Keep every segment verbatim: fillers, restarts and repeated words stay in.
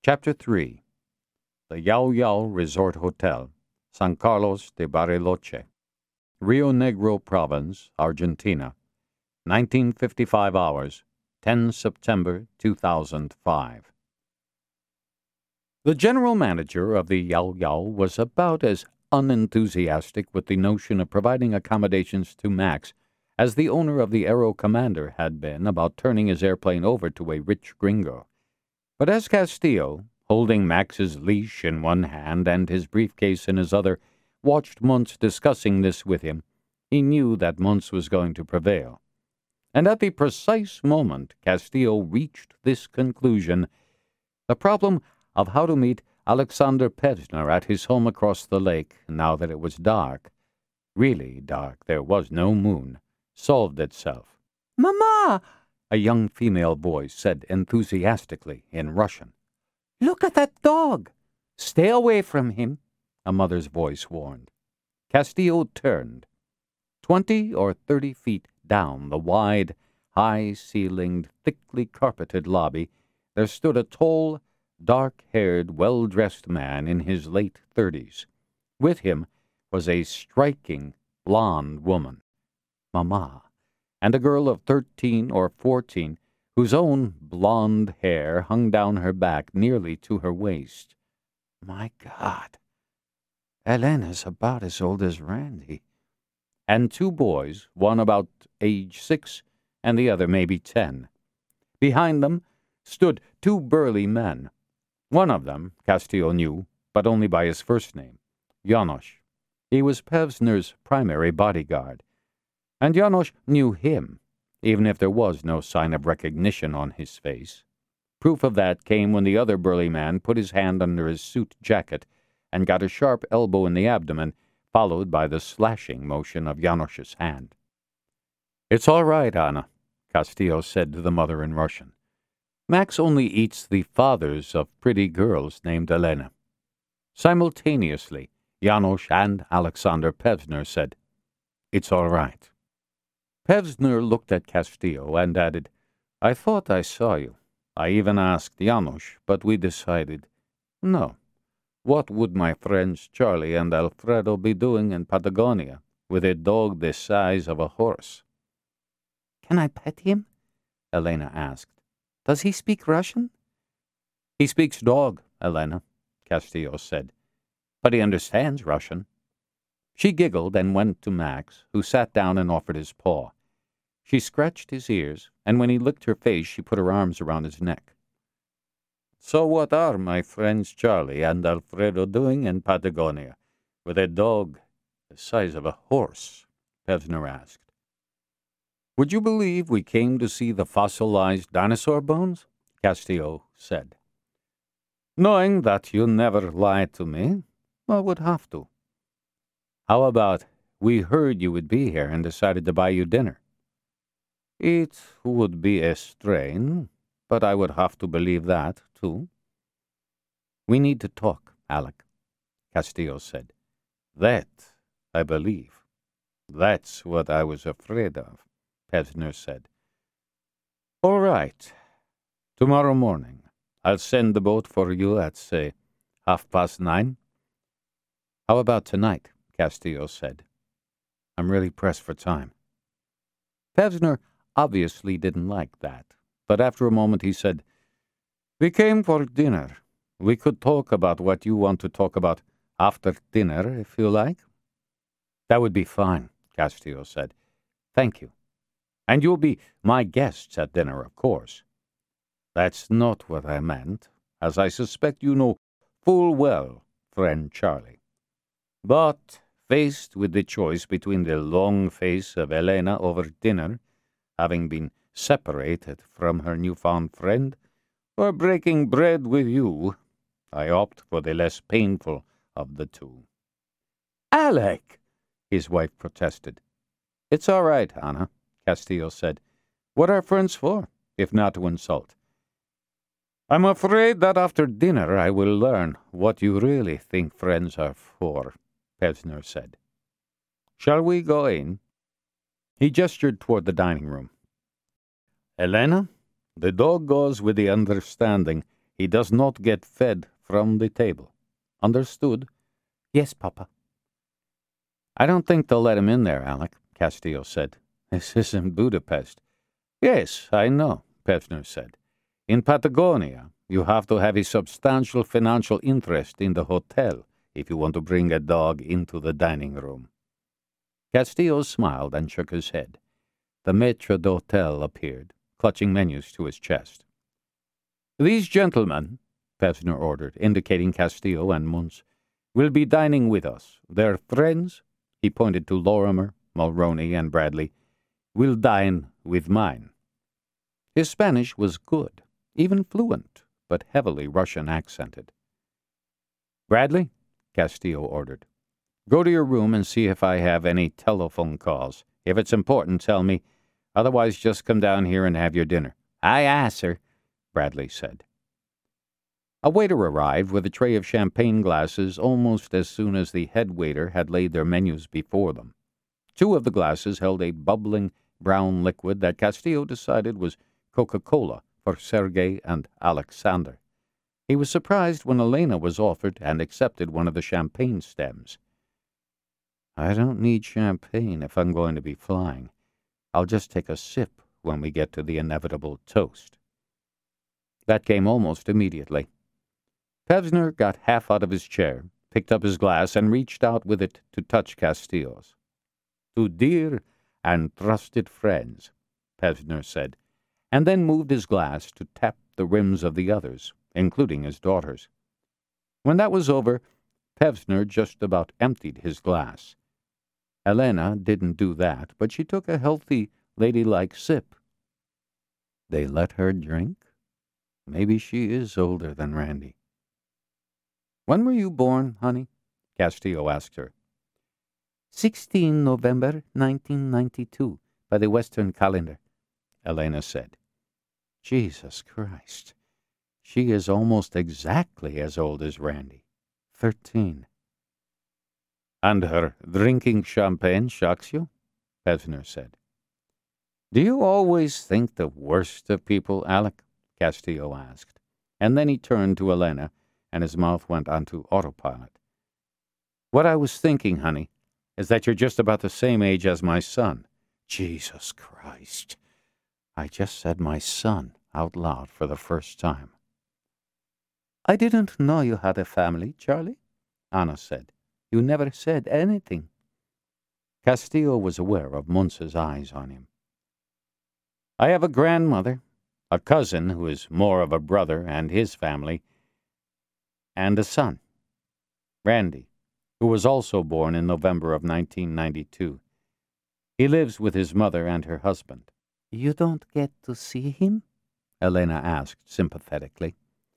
Chapter three. The Yao Yao Resort Hotel, San Carlos de Bariloche, Rio Negro Province, Argentina, nineteen fifty-five hours, ten September two thousand five. The general manager of the Yao Yao was about as unenthusiastic with the notion of providing accommodations to Max as the owner of the Aero Commander had been about turning his airplane over to a rich gringo. But as Castillo, holding Max's leash in one hand and his briefcase in his other, watched Muntz discussing this with him, he knew that Muntz was going to prevail. And at the precise moment Castillo reached this conclusion, the problem of how to meet Alexander Pevsner at his home across the lake, now that it was dark, really dark, there was no moon, solved itself. "Mama!" a young female voice said enthusiastically in Russian. "Look at that dog!" "Stay away from him," a mother's voice warned. Castillo turned. Twenty or thirty feet down the wide, high-ceilinged, thickly carpeted lobby, there stood a tall, dark-haired, well-dressed man in his late thirties. With him was a striking, blonde woman, Mama, and a girl of thirteen or fourteen, whose own blonde hair hung down her back nearly to her waist. My God, Elena's about as old as Randy. And two boys, one about age six and the other maybe ten. Behind them stood two burly men. One of them, Castillo knew, but only by his first name, Janos. He was Pevsner's primary bodyguard. And Janos knew him, even if there was no sign of recognition on his face. Proof of that came when the other burly man put his hand under his suit jacket and got a sharp elbow in the abdomen, followed by the slashing motion of Janos's hand. "It's all right, Anna," Castillo said to the mother in Russian. "Max only eats the fathers of pretty girls named Elena." Simultaneously, Janos and Alexander Pevsner said, "It's all right." Pevsner looked at Castillo and added, "I thought I saw you. I even asked Janos, but we decided, no. What would my friends Charlie and Alfredo be doing in Patagonia with a dog the size of a horse?" "Can I pet him?" Elena asked. "Does he speak Russian?" "He speaks dog, Elena," Castillo said, "but he understands Russian." She giggled and went to Max, who sat down and offered his paw. She scratched his ears, and when he licked her face, she put her arms around his neck. "So what are my friends Charlie and Alfredo doing in Patagonia with a dog the size of a horse?" Pevsner asked. "Would you believe we came to see the fossilized dinosaur bones?" Castillo said. "Knowing that you never lie to me, I would have to." "How about we heard you would be here and decided to buy you dinner?" "It would be a strain, but I would have to believe that, too." "We need to talk, Alec," Castillo said. "That, I believe. That's what I was afraid of," Pevsner said. "All right. Tomorrow morning, I'll send the boat for you at, say, half past nine." "How about tonight?" Castillo said. "I'm really pressed for time." Pevsner obviously didn't like that, but after a moment he said, "We came for dinner. We could talk about what you want to talk about after dinner, if you like." "That would be fine," Castillo said. "Thank you. And you'll be my guests at dinner, of course." "That's not what I meant, as I suspect you know full well, friend Charlie. But faced with the choice between the long face of Elena over dinner, having been separated from her newfound friend, or breaking bread with you, I opt for the less painful of the two." "Alec!" his wife protested. "It's all right, Anna," Castillo said. "What are friends for, if not to insult?" "I'm afraid that after dinner I will learn what you really think friends are for," Pevsner said. "Shall we go in?" He gestured toward the dining room. "Elena, the dog goes with the understanding he does not get fed from the table. Understood? Yes, Papa. I don't think they'll let him in there, Alec, Castillo said. This isn't Budapest. Yes, I know, Pevsner said. In Patagonia, you have to have a substantial financial interest in the hotel if you want to bring a dog into the dining room. Castillo smiled and shook his head. The maître d'hôtel appeared, clutching menus to his chest. These gentlemen, Pevsner ordered, indicating Castillo and Muntz, will be dining with us. Their friends, he pointed to Lorimer, Mulroney, and Bradley, will dine with mine. His Spanish was good, even fluent, but heavily Russian-accented. Bradley, Castillo ordered, go to your room and see if I have any telephone calls. If it's important, tell me. Otherwise, just come down here and have your dinner. Aye, aye, sir, Bradley said. A waiter arrived with a tray of champagne glasses almost as soon as the head waiter had laid their menus before them. Two of the glasses held a bubbling brown liquid that Castillo decided was Coca-Cola for Sergei and Alexander. He was surprised when Elena was offered and accepted one of the champagne stems. I don't need champagne if I'm going to be flying. I'll just take a sip when we get to the inevitable toast. That came almost immediately. Pevsner got half out of his chair, picked up his glass, and reached out with it to touch Castillo's. To dear and trusted friends, Pevsner said, and then moved his glass to tap the rims of the others, including his daughter's. When that was over, Pevsner just about emptied his glass. Elena didn't do that, but she took a healthy, ladylike sip. They let her drink? Maybe she is older than Randy. When were you born, honey? Castillo asked her. sixteen November nineteen ninety-two, by the Western calendar, Elena said. Jesus Christ. She is almost exactly as old as Randy. Thirteen. And her drinking champagne shocks you? Pevsner said. Do you always think the worst of people, Alec? Castillo asked. And then he turned to Elena, and his mouth went onto autopilot. What I was thinking, honey, is that you're just about the same age as my son. Jesus Christ. I just said my son out loud for the first time. I didn't know you had a family, Charlie, Anna said. You never said anything. Castillo was aware of Muntz's eyes on him. I have a grandmother, a cousin who is more of a brother and his family, and a son, Randy, who was also born in November of nineteen ninety-two. He lives with his mother and her husband. You don't get to see him? Elena asked sympathetically.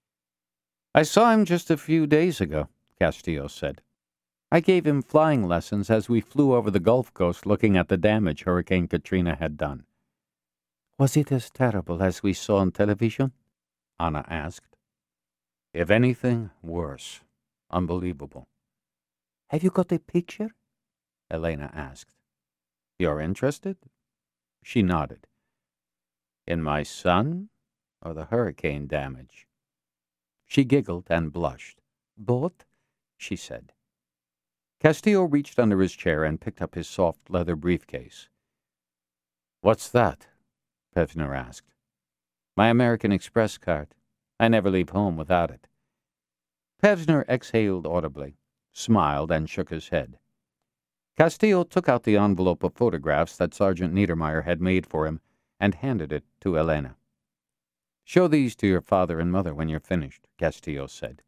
I saw him just a few days ago, Castillo said. I gave him flying lessons as we flew over the Gulf Coast looking at the damage Hurricane Katrina had done. Was it as terrible as we saw on television? Anna asked. If anything, worse. Unbelievable. Have you got a picture? Elena asked. You're interested? She nodded. In my son or the hurricane damage? She giggled and blushed. Both, she said. Castillo reached under his chair and picked up his soft leather briefcase. What's that? Pevsner asked. My American Express card. I never leave home without it. Pevsner exhaled audibly, smiled, and shook his head. Castillo took out the envelope of photographs that Sergeant Niedermeyer had made for him and handed it to Elena. Show these to your father and mother when you're finished, Castillo said.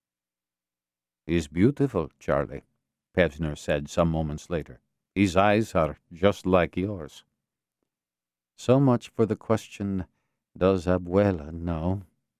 He's beautiful, Charlie, Pevsner said some moments later. His eyes are just like yours. So much for the question, does Abuela know?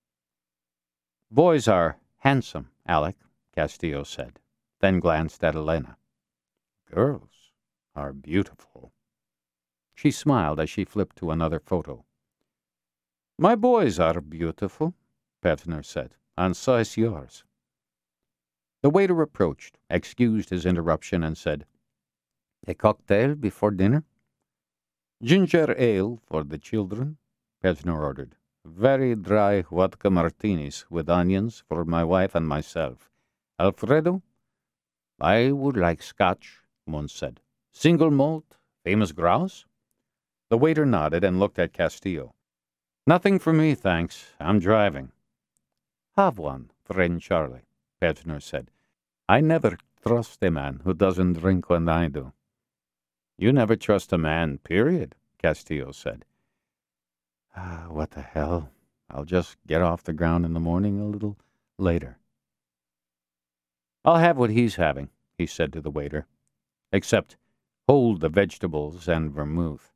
Boys are handsome, Alec, Castillo said, then glanced at Elena. Girls are beautiful. She smiled as she flipped to another photo. My boys are beautiful, Pevsner said, and so is yours. The waiter approached, excused his interruption, and said, A cocktail before dinner? Ginger ale for the children, Pevsner ordered. very dry vodka martinis with onions for my wife and myself. Alfredo? I would like scotch, Mons said. Single malt, famous grouse? The waiter nodded and looked at Castillo. Nothing for me, thanks. I'm driving. Have one, friend Charlie, Pevsner said. I never trust a man who doesn't drink when I do. You never trust a man, period, Castillo said. Ah, what the hell? I'll just get off the ground in the morning a little later. I'll have what he's having, he said to the waiter. Except hold the vegetables and vermouth.